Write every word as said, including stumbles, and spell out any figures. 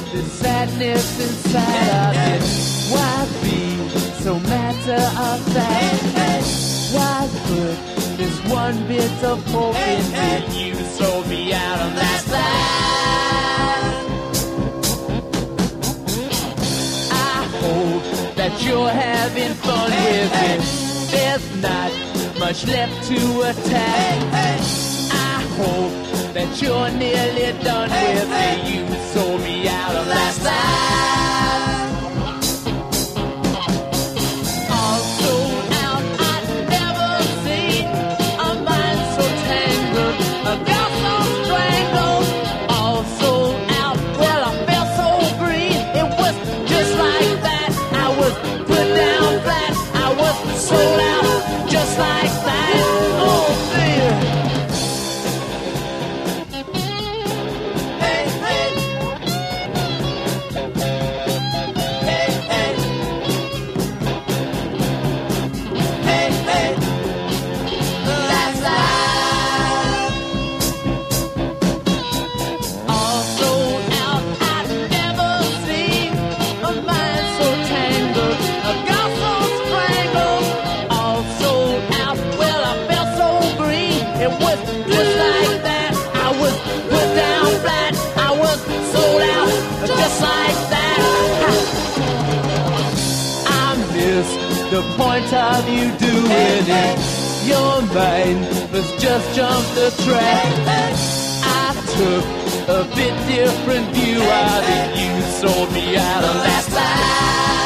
the sadness inside of it. Why be so matter of fact? Why put this one bit of hope in me? You sold me out on that side. I hope that you're having fun with it. There's not much left to attack. I hope that you're nearly done with me. You sold me out on that side. All sold out, I'd never seen a mind so tangled, a girl so strangled. All sold out, well I felt so green. It was just like that. I was put down flat. I was sold out, just like that. Oh dear. The point of you doing it, your mind must just jump the track. I took a bit different view of it. You sold me out on that side.